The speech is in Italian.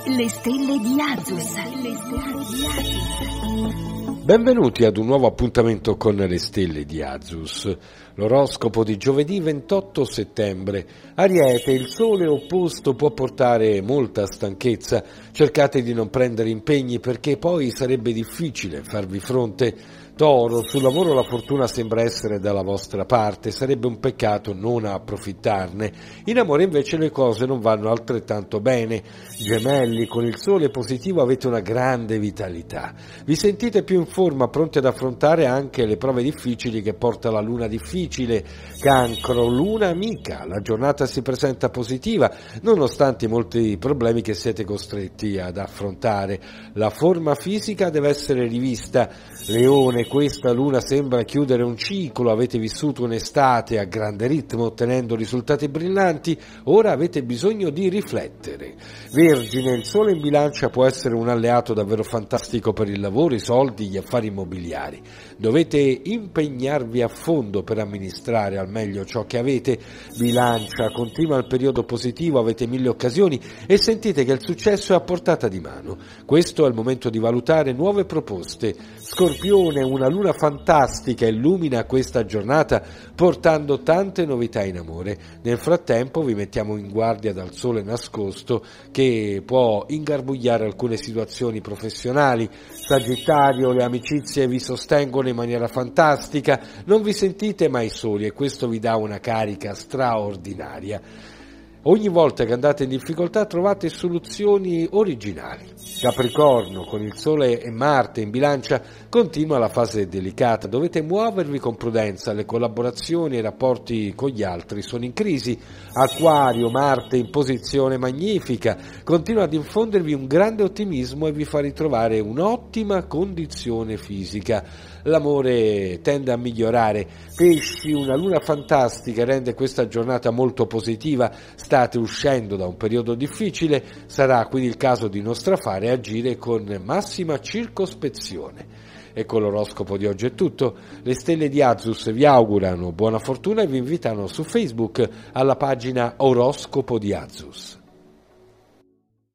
Le stelle di Azus. Benvenuti ad un nuovo appuntamento con le stelle di Azus. L'oroscopo di giovedì 28 settembre. Ariete, il sole opposto può portare molta stanchezza. Cercate di non prendere impegni perché poi sarebbe difficile farvi fronte. Toro, sul lavoro la fortuna sembra essere dalla vostra parte, sarebbe un peccato non approfittarne. In amore invece le cose non vanno altrettanto bene. Gemelli, con il sole positivo avete una grande vitalità. Vi sentite più in forma, pronti ad affrontare anche le prove difficili che porta la luna difficile. Cancro, luna amica, la giornata si presenta positiva, nonostante i molti problemi che siete costretti ad affrontare. La forma fisica deve essere rivista. Leone, questa luna sembra chiudere un ciclo, avete vissuto un'estate a grande ritmo ottenendo risultati brillanti, ora avete bisogno di riflettere. Vergine, il sole in bilancia può essere un alleato davvero fantastico per il lavoro, i soldi, gli affari immobiliari. Dovete impegnarvi a fondo per amministrare al meglio ciò che avete. Bilancia, continua il periodo positivo, avete 1000 occasioni e sentite che il successo è a portata di mano. Questo è il momento di valutare nuove proposte. Scorpione, una luna fantastica illumina questa giornata portando tante novità in amore. Nel frattempo vi mettiamo in guardia dal sole nascosto che può ingarbugliare alcune situazioni professionali. Sagittario, le amicizie vi sostengono in maniera fantastica, non vi sentite mai soli e questo vi dà una carica straordinaria. Ogni volta che andate in difficoltà trovate soluzioni originali. Capricorno, con il Sole e Marte in bilancia continua la fase delicata, dovete muovervi con prudenza, le collaborazioni e i rapporti con gli altri sono in crisi. Acquario, Marte in posizione magnifica, continua ad infondervi un grande ottimismo e vi fa ritrovare un'ottima condizione fisica. L'amore tende a migliorare. Pesci, una luna fantastica rende questa giornata molto positiva, state uscendo da un periodo difficile, sarà quindi il caso di non strafare e agire con massima circospezione. E con l'oroscopo di oggi è tutto. Le stelle di Azus vi augurano buona fortuna e vi invitano su Facebook alla pagina Oroscopo di Azus.